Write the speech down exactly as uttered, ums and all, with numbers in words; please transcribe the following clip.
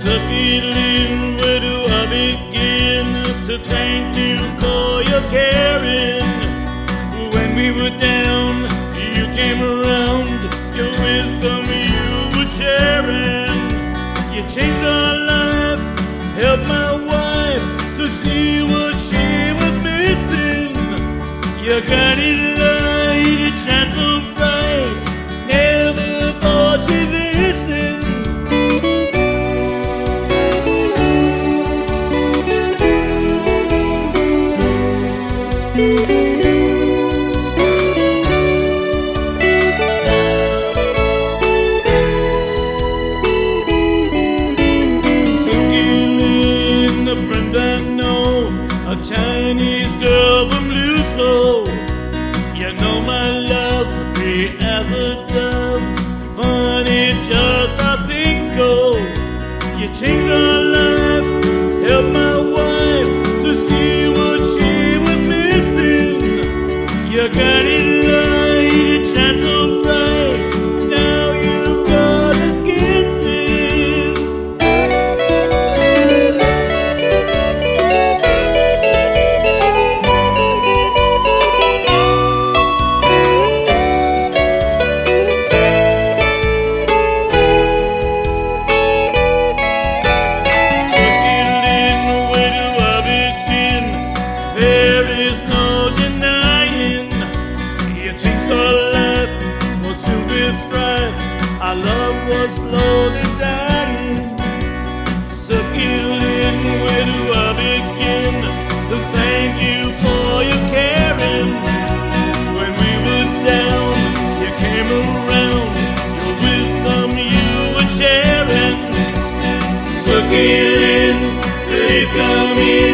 Lynn, where do I begin to thank you for your caring? When we were down, you came around, your wisdom you were sharing. You changed our life, helped my wife to see what she was missing. You got it light, it shines so bright, never thought you'd listen. A Chinese girl from Luslo. You know my love would be as a dove. Funny just how things go. You changed our life, helped my wife to see what she was missing. You got it light, it shines so bright. Now you've got us kissing. There is no denying you changed our life, was filled with strife. Our love was slowly dying. Sucky Lynn, where do I begin to thank you for your caring? When we were down, you came around, your wisdom you were sharing. Sucky Lynn, please come here.